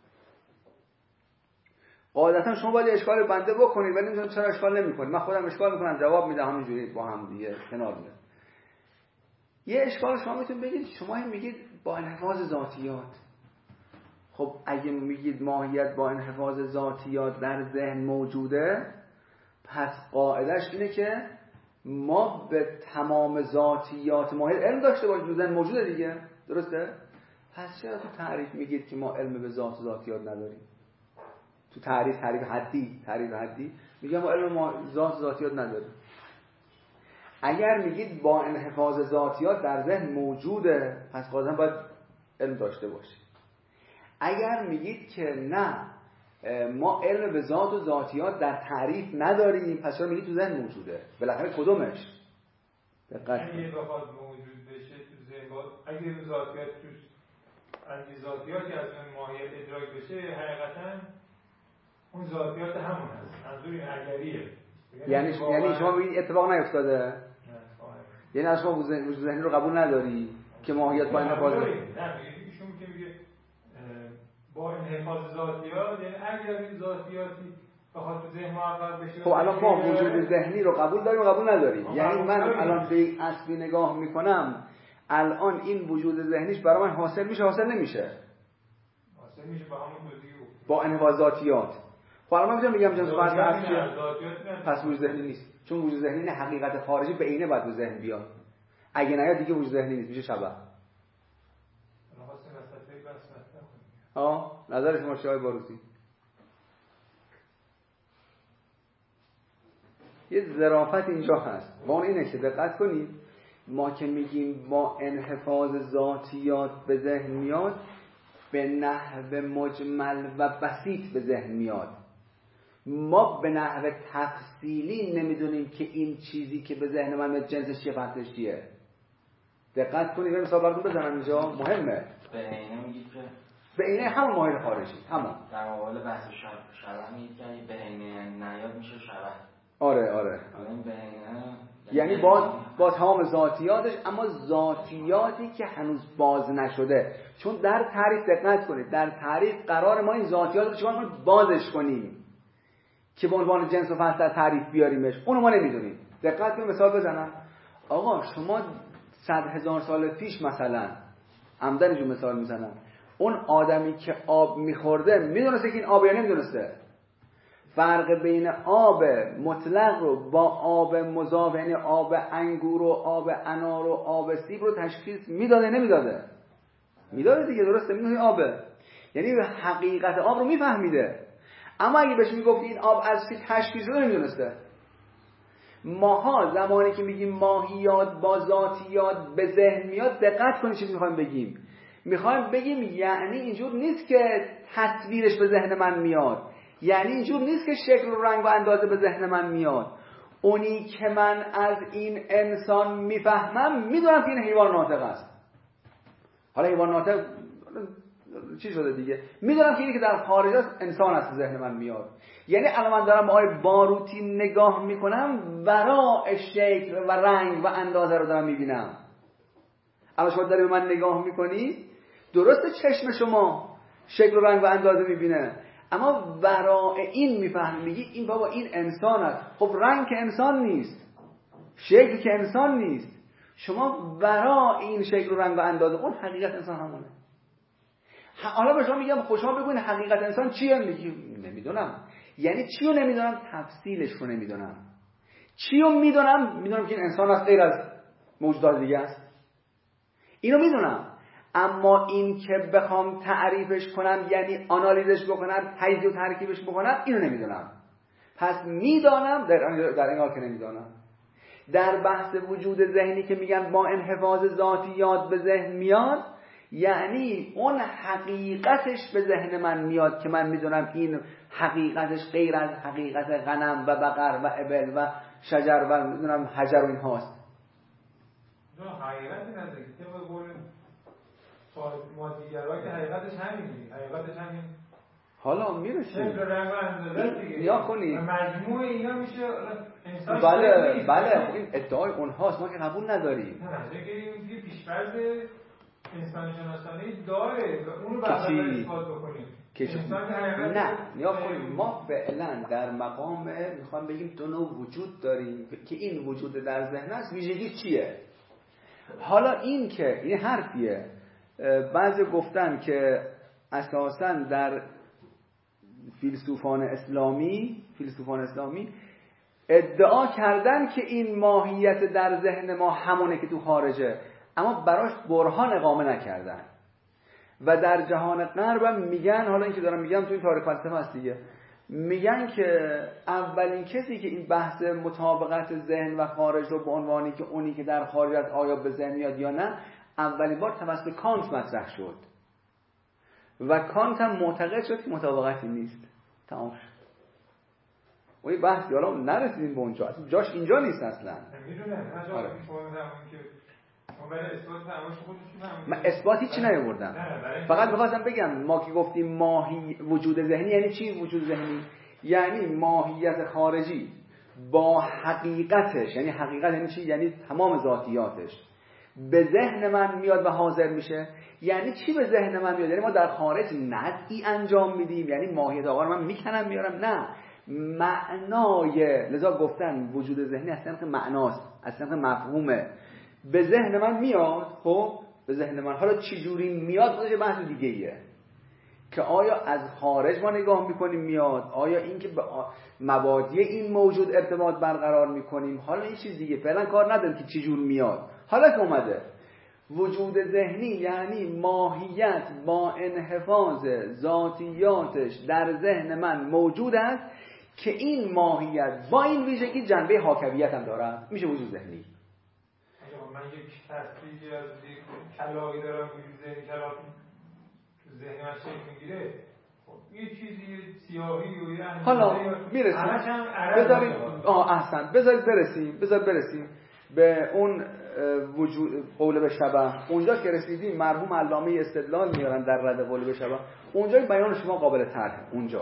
قاعدتا شما باید اشکال بنده بکنید ولی نمیدونم چرا اشکال نمیکنید. من خودم اشکال میکنم جواب میدم همینجوری با هم دیگه کنار میاد. یه اشکال شما میتونید بگید شما میگید با انحفاظ ذاتیات. خب اگه میگید ماهیت با انحفاظ ذاتیات در ذهن موجوده، پس قاعدش اینه که ما به تمام ذاتیات ماهیت علم داشته باشیم. ذهن موجوده دیگه، درسته؟ پس چرا تو تعریف میگید که ما علم به ذات و ذاتیات نداریم؟ تو تعریف تعریف حدی تعریف حدی میگم ما علم ما ذات و ذاتیات نداریم. اگر میگید با انحفاظ ذاتیات در ذهن موجوده، پس قاعدتا باید علم داشته باشیم. اگر میگید که نه ما علم به ذات و ذاتیات در تعریف نداریم، پس چرا میگید تو ذهن موجوده؟ بالاخره کدومش؟ دقت اگه بخواد موجود بشه تو ذهن، باید اگه ذاتیات توش از ذاتیاتی از اون ماهیت ادراک بشه، حقیقتا اون ذاتیات همون هست. منظور این اگریه. یعنی یعنی شما میگید اتفاق نیفتاده؟ نه. یعنی از شما وجود ذهنی رو قبول نداری که ماهیت با انحفاظ؟ نه، میگه ایشون که میگه با انحفاظ ذاتیات، یعنی اگر این ذاتیاتی بخواد تو ذهن محقق بشه. خب الان ما وجود ذهنی رو قبول داریم و قبول نداریم. یعنی من الان به این اصلی نگاه میکنم، الان این وجود ذهنیش برای من حاصل میشه حاصل نمیشه؟ حاصل میشه با همون توضیحی با انحفاظ ذاتیات. خب الان من میتونم میگم جنس فرض هست، پس وجود ذهنی نیست. چون وجود ذهنی نه حقیقت خارجی به عینه باید به ذهن بیاد. اگه نیاد دیگه وجود ذهنی نیست، میشه شبه. آه نظر شما چیه آقای باروسی؟ یه ظرافت اینجا هست. ما اینه که دقت کنید، ما که میگیم با انحفاظ ذاتیات به ذهن میاد، به نحو مجمل و بسیط به ذهن میاد. ما به نحو تفصیلی نمیدونیم که این چیزی که به ذهن من میاد جنسش چیه، فرقش چیه. دقت کنید، یه مثال براتون بزنم اینجا مهمه. به عینه میگید که به عینه همون ماهیت خارجی، همون در مقابل بحث شبه میگید که به عینه نیاد میشه شبه. آره آره این به عینه یعنی با با تمام ذاتیاتش، اما ذاتیاتی که هنوز باز نشده. چون در تعریف دقت کنید، در تعریف قرار ما این ذاتیات رو چیکار کنیم؟ بازش کنیم که به عنوان جنس و فصل در تعریف بیاریمش. اونو ما نمیدونیم. دقت کنید، مثال بزنم. آقا شما صد هزار سال پیش مثلا، عمدن جو مثال میزنم، اون آدمی که آب میخورده میدونسته که این آب یا نمیدونسته؟ فرق بین آب مطلق رو با آب مضاف، یعنی آب انگور و آب انار و آب سیب رو تشخیص میداده نمیداده؟ میداده دیگه، درسته؟ میدونه آبه. یعنی حقیقت آب رو میفهمیده، اما اگه بهش میگفتی این آب از چی تشکیل شده نمیدونسته. ماها زمانی که میگیم ماهیات با ذاتیات به ذهن میاد، دقت کنید چی میخوایم بگیم. میخوایم بگیم یعنی اینجور نیست که تصویرش به ذهن من میاد، یعنی اینجور نیست که شکل و رنگ و اندازه به ذهن من میاد. اونی که من از این انسان میفهمم میدونم که این حیوان ناطق است. حالا حیوان ناطق چی شده دیگه؟ میدونم که اینی که در خارج است انسان است، ذهن من میاد. یعنی الان من دارم با آقای باروتی نگاه میکنم، ورای شکل و رنگ و اندازه رو دارم میبینم. الان شما داری به من نگاه میکنی، درسته چشم شما شکل و رنگ و اندازه میبینه، اما ورای این میفهمی، میگی این بابا این انسان است. خب رنگ که انسان نیست، شکل که انسان نیست، شما ورای این شکل و رنگ و اندازه، اون حقیقت انسان همونه. حالا به شما میگم خب شما بگوین حقیقت انسان چیه؟ میگی نمیدونم. یعنی چی رو نمیدونم؟ تفصیلش رو نمیدونم. چی رو میدونم؟ میدونم که این انسان است، غیر از موجودات دیگه است. اینو میدونم، اما این که بخوام تعریفش کنم، یعنی آنالیزش بکنم، تجزیه و ترکیبش بکنم، اینو نمیدونم. پس میدانم در در این حال که نمیدانم. در بحث وجود ذهنی که میگن با انحفاظ ذاتیات به ذهن میاد، یعنی اون حقیقتش به ذهن من میاد که من میدونم این حقیقتش غیر از حقیقت غنم و بقر و ابل و شجر و میدونم حجر و این هاست. نه حقیقتی نداره که به قول مادیگرها که حقیقتش همینه، حقیقتش همین. حالا میرسیم شکل رنگ و اندازه دیگه. نیا کنید مجموع اینا میشه انسان. بله بله این ادعای اونهاست، ما که قبول نداریم. نه نه که این پیش‌فرض انسان شناسانی داره و اونو بعدا اثبات بکنیم. نه نیا کنید ما فعلا در مقام میخوام بگیم دو نوع وجود داریم که این وجود در ذهن است، ویژگی چیه؟ حالا این که این حرفیه، بعضی گفتن که اساساً در فیلسوفان اسلامی فیلسوفان اسلامی ادعا کردن که این ماهیت در ذهن ما همونه که تو خارجه، اما براش برهان اقامه نکردن. و در جهان غرب هم میگن، حالا این که دارم میگم تو این تاریخ فلسفه هست دیگه، میگن که اولین کسی که این بحث مطابقت ذهن و خارج رو به عنوانی که اونی که در خارج از آیا به ذهن میاد یا نه، اولین بار توسط کانت مطرح شد و کانت هم معتقد شد که مطابقتی نیست. تمام شد. اون این بحثی حالا نرسیدیم به اونجا، اصلا جاش اینجا نیست اصلا. میدونم آره. من اثباتی چی نیاوردم، فقط می‌خواستم بگم ما که گفتیم ماهی وجود ذهنی یعنی چی؟ وجود ذهنی یعنی ماهیت خارجی با حقیقتش، یعنی حقیقت یعنی چی؟ یعنی تمام ذاتیاتش به ذهن من میاد و حاضر میشه. یعنی چی به ذهن من میاد؟ یعنی ما در خارج نزعی انجام میدیم، یعنی ماهیت آقا رو من میکنم میارم، نه، معنای، لذا گفتن وجود ذهنی اصلا که معناست، اصلا که مفهومه، به ذهن من میاد. خب به ذهن من حالا چی جوری میاد خودش بحث دیگه ایه که آیا از خارج ما نگاه میکنیم میاد، آیا این که به مبادی این موجود ارتباط برقرار میکنیم، حالا این چیز دیگه فعلا کار نداریم که چی جور میاد. حالا که اومده وجود ذهنی یعنی ماهیت با انحفاظ ذاتیاتش در ذهن من موجود است که این ماهیت با این ویژگی جنبه حاکویت هم داره، میشه وجود ذهنی. من یک تصویری از یک کلاغی دارم وجود ذهنی، کلاغ تو ذهن من شکل میگیره، خب یه چیزی سیاهی و یه حالا میرسیم بذاریم آه احسن بذارید برسیم بذار برسیم به اون وجود قول به شبه. اونجا که رسیدیم مرحوم علامه استدلال میارن در رد قول به شبه، اونجا بیان شما قابل طرح، اونجا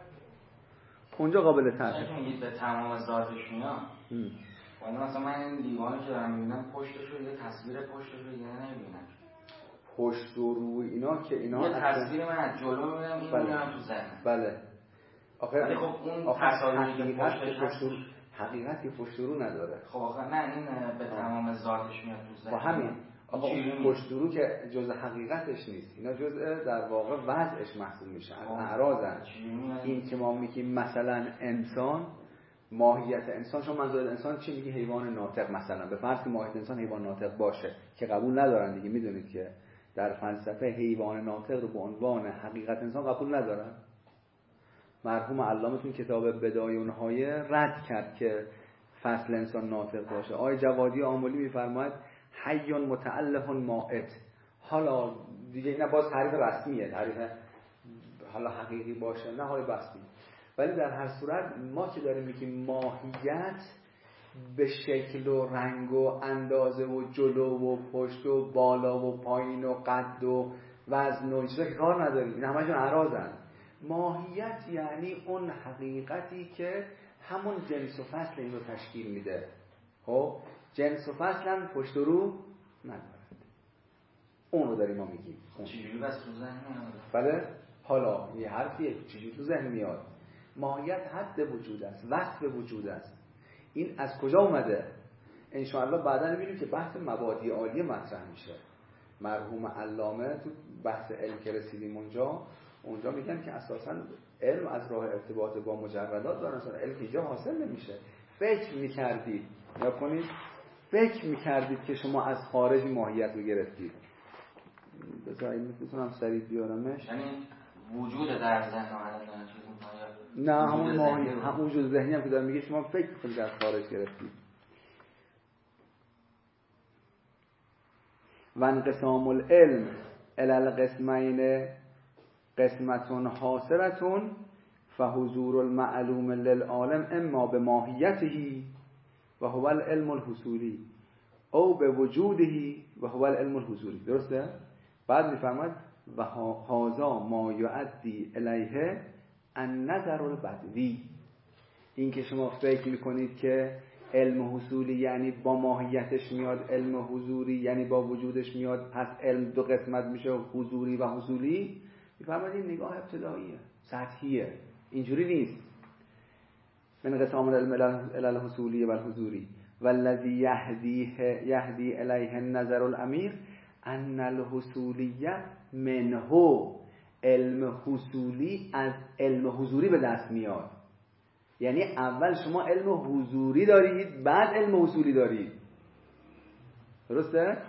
اونجا قابل طرح میگید به تمام ذاتش میاد. ولی مثلا من این لیوانی که دارم میبینم پشتش رو یه تصویر پشتش رو دیگه نمیبینم، پشت و روی اینا که اینا یه تصویر من از جلو میبینم، این میبینم تو ذهن. بله آخه ولی خب اون تصاویری که پشتش پشت و رو حقیقتی پشت و رو نداره. خب آخه نه این به تمام ذاتش میاد تو ذهن. با همین آقا اون پشت و رو که جزء حقیقتش نیست، اینا جزء در واقع وضعش محسوب میشه، از اعراضن. این که ما میگیم مثلا انسان، ماهیت انسان، شما منظور انسان چی میگی؟ حیوان ناطق مثلا، به فرض که ماهیت انسان حیوان ناطق باشه که قبول ندارن دیگه، میدونید که در فلسفه حیوان ناطق رو به عنوان حقیقت انسان قبول ندارن. مرحوم علامه تو کتاب بدایع و نهایه رد کرد که فصل انسان ناطق باشه. آقای جوادی آملی میفرماید حی متأله مائت. حالا دیگه اینا باز تعریف رسمیه، تعریف حالا حقیقی باشه نه های بسمی، ولی در هر صورت ما که داریم میگیم ماهیت به شکل و رنگ و اندازه و جلو و پشت و بالا و پایین و قد و وزن و چیزا که کار نداریم، این همشون اعراضن. ماهیت یعنی اون حقیقتی که همون جنس و فصل این رو تشکیل میده. خب جنس و فصل هم پشت و رو ندارد، اون رو داریم ما میگیم. چجوری بس تو ذهن میاد؟ بله حالا یه حرفیه چجوری تو ذهن میاد. ماهیت حد وجود است، وصف وجود است. این از کجا اومده؟ ان شاء الله بعدا میبینیم که بحث مبادی عالیه مطرح میشه. مرحوم علامه تو بحث علم که رسیدیم اونجا اونجا میگن که اساساً علم از راه ارتباط با مجردات داره، اصلا علم اینجا حاصل نمیشه. فکر میکردید یا کنید فکر میکردید که شما از خارج ماهیت رو گرفتید. بذارید میتونم سریع بیارمش. یعنی وجود در ذهن الان چیز می‌کنه؟ نه همون ماهیت، همون وجود ذهنی هم که دارم میگه شما فکر کنید از خارج گرفتید. و انقسام العلم الی القسمین قسمتون حاصلتون فحضور المعلوم للعالم اما به ماهیتهی و هو العلم الحصولی او به وجودهی و هو العلم الحضوری. درسته؟ بعد میفرماید و هذا ما یؤدی الیه النظر البدوی. این که شما فکر میکنید که علم حصولی یعنی با ماهیتش میاد، علم حضوری یعنی با وجودش میاد، پس علم دو قسمت میشه حضوری و حصولی. میفرماید این نگاه ابتداییه، سطحیه، اینجوری نیست. من قسام العلم الی الحصولی و الحضوری والذی یهدیه یهدی الیه النظر العمیق ان الحصولیه منه. علم حصولی از علم حضوری به دست میاد. یعنی اول شما علم حضوری دارید بعد علم حصولی دارید. درسته؟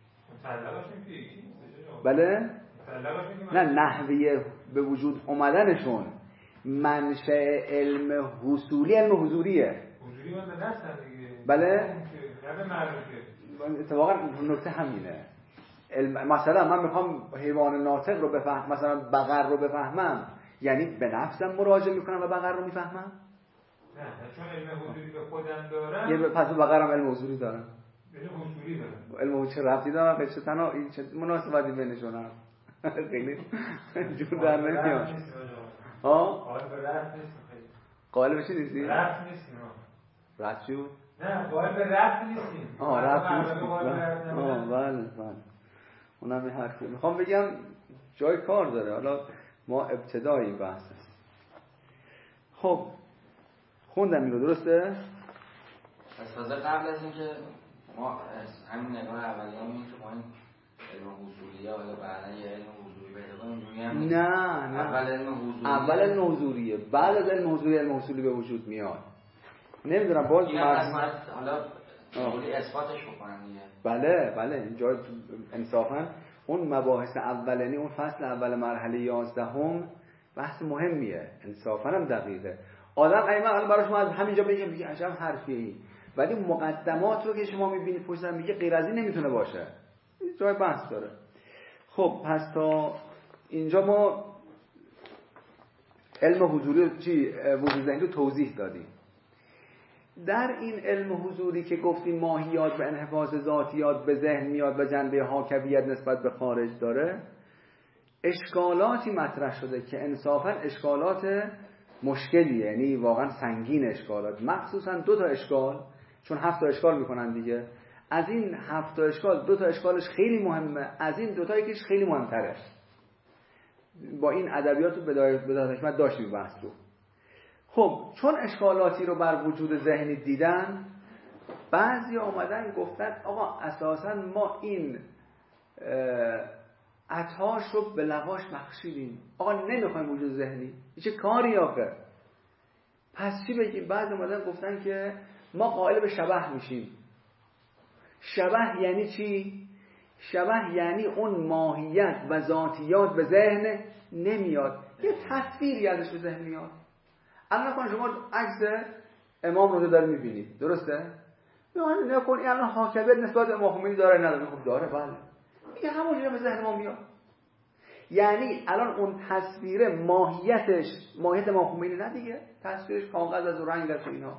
بله؟ نه نحوه به وجود اومدنشون منشأ علم حصولی علم حضوریه. حضوری من به دستم دیگه. بله؟ نه معرفه. اتفاقا نکته همینه. مثلا من میخوام حیوان ناطق رو بفهم، مثلا بقر رو بفهمم، یعنی به نفسم مراجعه میکنم و بقر رو میفهمم؟ نه چون علم حضوری به خودم دارم. یه پس بقرم علم حضوری دارم. علم حضوری دارم. علم چه ربطی دارم به چه تنها این چه مناسبتی بینشون هست؟ خیلی جور در نمیاد. ها؟ قائل به رفت نیست خیلی. قائل به چی نیستی؟ رفت نیستیم. رفت چی بود؟ نه قائل به رفت نیستیم. آه رفت نیستیم. آه بله بله. اونم یه حرفی میخوام بگم جای کار داره. حالا ما ابتدایی بحث است. خب خوندم اینو درسته؟ پس تازه قبل از اینکه ما همین نگاه اولیه همین که ما این علم حضوریه حالا بعدا یه علم حضوری پیدا کنیم اینجوری هم نیست. نه نه اول علم حضوری اول علم حضوریه بعد از علم حضوری علم حصولی به وجود میاد. نمیدونم باز این قسمت حالا اولی اثباتش بکنن دیگه. بله بله اینجا انصافا اون مباحث اولینی اون فصل اول مرحله یازدهم بحث مهمیه، انصافا هم دقیقه. آدم ایما الان برای شما از همینجا بگم میگه عجب حرفیه، ولی مقدمات رو که شما میبینید پشت سر میگه غیر از این نمیتونه باشه، جای بحث داره. خب پس تا اینجا ما علم حضوری چی وجود ذهنی رو توضیح دادیم. در این علم حضوری که گفتیم ماهیات به انحفاظ ذاتیات به ذهن میاد و جنبه حاکویت نسبت به خارج داره، اشکالاتی مطرح شده که انصافا اشکالات مشکلیه، یعنی واقعا سنگین اشکالات، مخصوصا دو تا اشکال، چون هفت تا اشکال میکنن دیگه. از این هفت تا اشکال دو تا اشکالش خیلی مهمه، از این دو تا یکیش خیلی مهمتره. با این ادبیات رو بدایت بدایت حکمت داشتیم بحث رو. خب چون اشکالاتی رو بر وجود ذهنی دیدن، بعضی آمدن گفتن آقا اساسا ما این عطاش رو به لواش بخشیدیم، آقا نمیخوایم وجود ذهنی، چه کاری آخه، پس چی بگیم؟ بعضی آمدن گفتن که ما قائل به شبح میشیم. شبح یعنی چی؟ شبح یعنی اون ماهیت و ذاتیات به ذهن نمیاد، یه تصویری ازش به ذهن میاد. الان کن شما عکس امام رو داره میبینید، درسته؟ میگن نکن این الان حاکمیت نسبت به امام خمینی داره نداره؟ خب داره، بله. میگه همون به ذهن ما میاد. یعنی الان اون تصویر ماهیتش ماهیت امام خمینی نه دیگه، تصویرش کاغذ از رنگ از اینا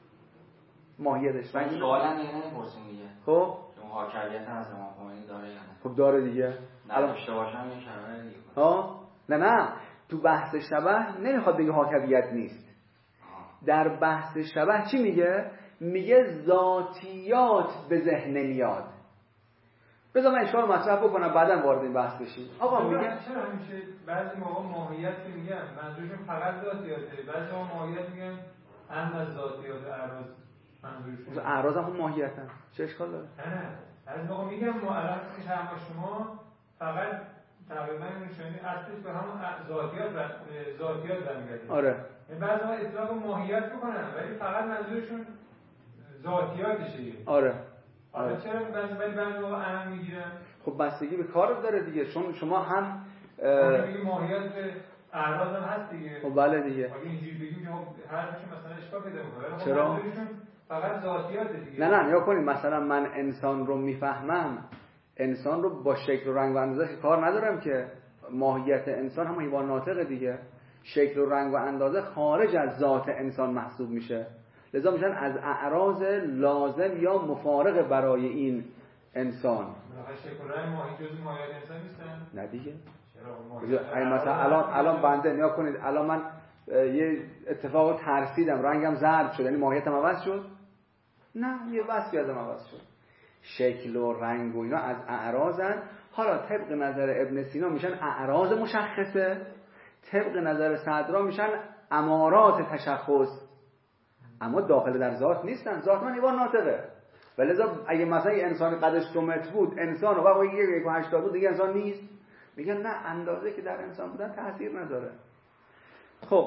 ماهیتش رنگ. سوالا دیگه نمیپرسیم دیگه. خب چون حاکمیت از امام خمینی داره یا نه؟ خب داره دیگه. الان اشتباه باشم یه شرایط دیگه. ها نه نه تو بحث شبح نمیخواد بگه حاکمیت نیست. در بحث شبح چی میگه؟ میگه ذاتیات به ذهن نمیاد. بذار من اشکال مطرح بکنم بعداً وارد این بحث بشیم. آقا میگه چرا همیشه بعضی موقع ماهیت میگن منظورشون فقط ذاتیاته، بعضی موقع ماهیت میگن هم از ذاتیات اعراض منظورشون. اعراض هم ماهیتن، چه اشکال داره؟ نه نه از موقع میگم ما الان شما شما فقط تقریبا نشونی اصلش به همون ذاتیات و ذاتیات برمیگرده. آره. بعضی موقع اطلاق ماهیت میکنن ولی فقط منظورشون ذاتیاتشه. آره. آره چرا بعضی ولی بعضی موقع اهم میگیرن؟ خب بستگی به کارت داره دیگه، چون شما هم میگه ماهیت اعراض هم هست دیگه. خب بله دیگه. اگه اینجوری بگیم که هر چیزی مثلا اشکال پیدا میکنه. چرا؟ منظورشون فقط ذاتیات دیگه. نه نه نیا کنید مثلا من انسان رو میفهمم، انسان رو با شکل و رنگ و اندازه کار ندارم که، ماهیت انسان هم حیوان ناطقه دیگه، شکل و رنگ و اندازه خارج از ذات انسان محسوب میشه، لذا میشن از اعراض لازم یا مفارق برای این انسان. شکل و رنگ ماهی جزء ماهیت انسان نیستن؟ نه دیگه. چرا؟ این مثلا الان الان بنده نیا کنید الان من یه اتفاق ترسیدم رنگم زرد شد، یعنی ماهیتم عوض شد؟ نه، یه وصفی ازم عوض شد. شکل و رنگ و اینا از اعراضن. حالا طبق نظر ابن سینا میشن اعراض مشخصه، طبق نظر صدرا میشن امارات تشخص، اما داخل در ذات نیستن. ذات من حیوان ناطقه، ولذا اگه مثلا یه انسان قدش دو متر بود انسان و واقعا یک و هشتاد بود دیگه انسان نیست. میگن نه، اندازه که در انسان بودن تاثیر نداره. خب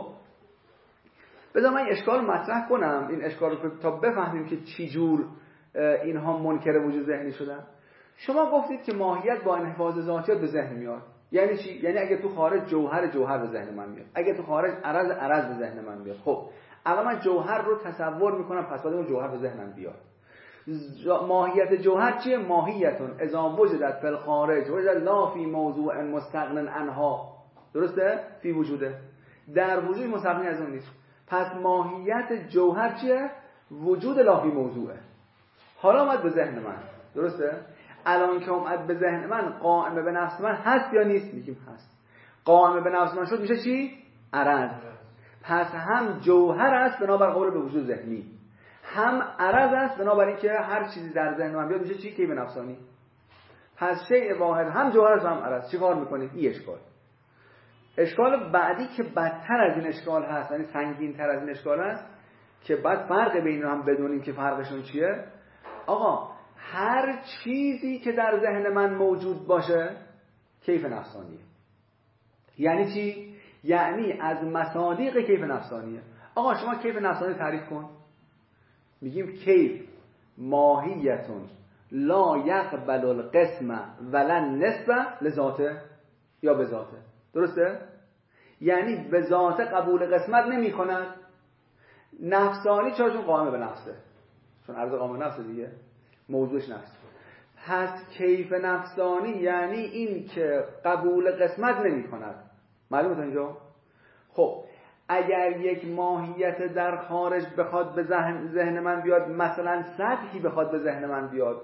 بذار من اشکال مطرح کنم، این اشکال رو تا بفهمیم که چی جور اینها منکر وجود ذهنی شدن. شما گفتید که ماهیت با انحفاظ ذاتیات به ذهن میاد. یعنی چی؟ یعنی اگه تو خارج جوهر جوهر به ذهن من میاد، اگه تو خارج عرض عرض به ذهن من میاد. خب الان من جوهر رو تصور میکنم، پس باید اون جوهر به ذهنم بیاد. ماهیت جوهر چیه؟ ماهیتون اذا وجدت فی الخارج وجدت لا فی موضوع مستغن عنها. درسته؟ فی وجوده، در وجود مستغنی از اون نیست. پس ماهیت جوهر چیه؟ وجود لا فی موضوعه. حالا اومد به ذهن من، درسته؟ الان که اومد به ذهن من قائم به نفس من هست یا نیست؟ میگیم هست. قائم به نفس من شد میشه چی؟ عرض. پس هم جوهر است بنابر قول به وجود ذهنی، هم عرض است بنابر اینکه هر چیزی در ذهن من بیاد میشه چی؟ کیف نفسانی. پس شیء واحد هم جوهر است هم عرض. چیکار میکنید؟ این اشکال. اشکال بعدی که بدتر از این اشکال هست، یعنی سنگین تر از این اشکال هست که بعد فرق بین هم بدونیم که فرقشون چیه. آقا هر چیزی که در ذهن من موجود باشه کیف نفسانیه. یعنی چی؟ یعنی از مصادیق کیف نفسانیه. آقا شما کیف نفسانی تعریف کن. میگیم کیف ماهیتون لا یقبل القسم ولا نسبه لذاته یا به ذاته. درسته؟ یعنی به ذات قبول قسمت نمی کند. نفسانی چرا؟ چون قائم به نفسه، چون عرض قائم به نفسه دیگه، موضوعش نفس. پس کیف نفسانی یعنی این که قبول قسمت نمی کند. معلومه تا اینجا؟ خب اگر یک ماهیت در خارج بخواد به ذهن, ذهن من بیاد، مثلا سطحی بخواد به ذهن من بیاد،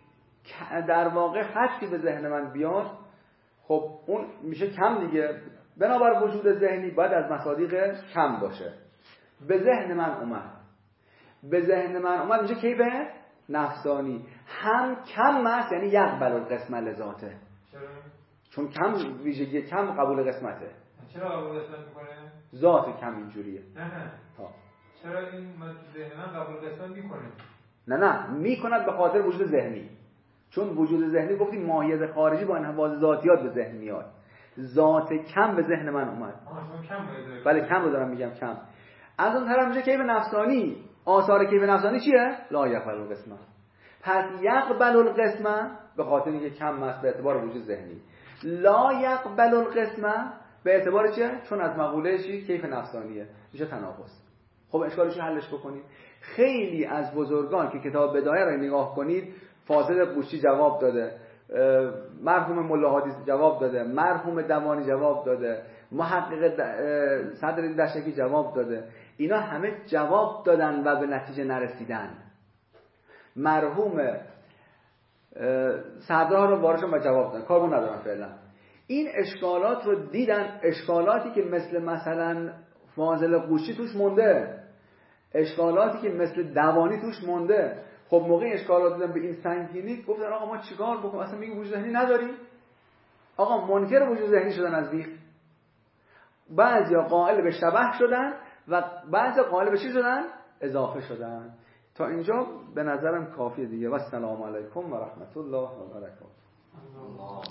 در واقع خطی به ذهن من بیاد، خب اون میشه کم دیگه. بنابر وجود ذهنی باید از مصادیق کم باشه. به ذهن من اومد، به ذهن من اومد میشه کیف نفسانی. هم کم است یعنی یقبل القسم لذاته. چرا؟ چون کم ویژگی کم قبول قسمته. چرا قبول قسمت میکنه؟ ذات کم اینجوریه. نه نه ها. چرا این ذهن من قبول قسمت میکنه؟ نه نه میکند به خاطر وجود ذهنی. چون وجود ذهنی گفتیم ماهیت خارجی با انحواز ذاتیات به ذهن میاد. ذات کم به ذهن من اومد. آها شما کم باید. بله کم رو دارم میگم کم. از اون طرف میشه کیف نفسانی. آثار کیف نفسانی چیه؟ لا یقبل القسمت. پس یقبل القسمه به خاطر اینکه کم است به اعتبار وجود ذهنی، لا یقبل القسمه به اعتبار چیه؟ چون از مقوله چی؟ کیف نفسانیه، میشه تناقض. خب اشکالش رو حلش بکنیم. خیلی از بزرگان که کتاب بدایه رو نگاه کنید، فاضل قوشی جواب داده، مرحوم ملا هادی جواب داده، مرحوم دوانی جواب داده، محقق صدر دشتی جواب داده، اینا همه جواب دادن و به نتیجه نرسیدن. مرحوم صدرها رو بارشون و جواب دادن، کارمون ندارن فعلا. این اشکالات رو دیدن، اشکالاتی که مثل مثلا فاضل قوشی توش مونده، اشکالاتی که مثل دوانی توش مونده. خب موقع اشکالات دیدن به این سنگینی گفتن آقا ما چیکار بکنیم؟ اصلا میگه وجود ذهنی نداریم. آقا منکر وجود ذهنی شدن از بیخ. بعضیا قائل به شبح شدن و بعضی قائل به چی شدن؟ اضافه شدن. تا اینجا به نظرم کافیه دیگه. و السلام علیکم و رحمت الله و برکاته.